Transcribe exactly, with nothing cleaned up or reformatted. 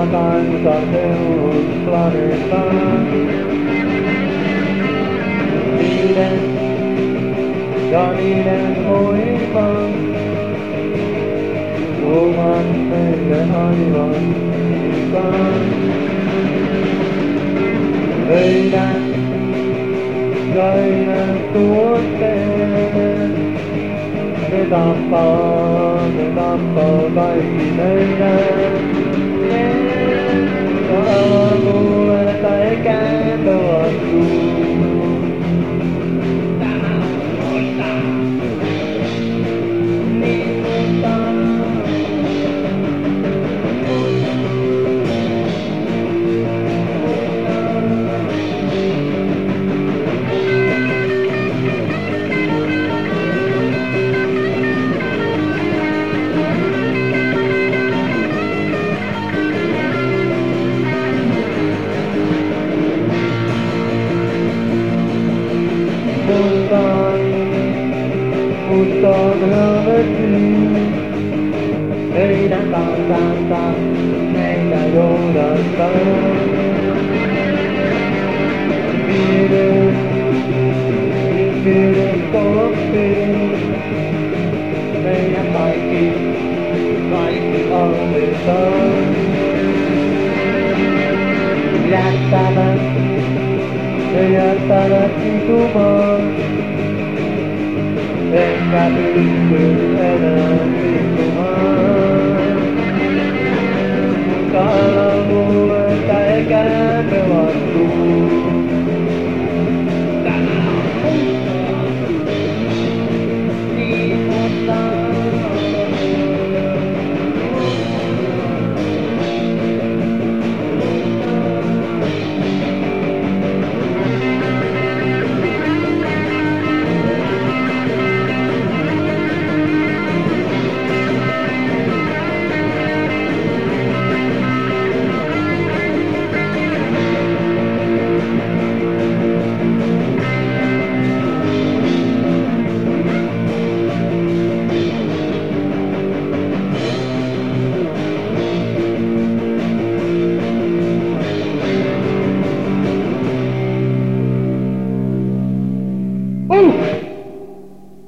kansa seus planeetaan. Niiden ja niiden voiman tuomaan meille aivan mukaan. Meidän jäinen tuotteet, ne tappaa, ne tappaa kaikki meidän. Älä kuuleta eikä pelastuu. Mustaan helvettiin, meidän kansansa, meitä johdattaa. Viides, viides koppiin, meidän kaikki, kaikki hallitaan. Jättävät, ne jättävät isumaan. Enkä pysty enää liikkumaan. Älä luuleta eikä pelastuu. Tämä on niin monta. Ooh!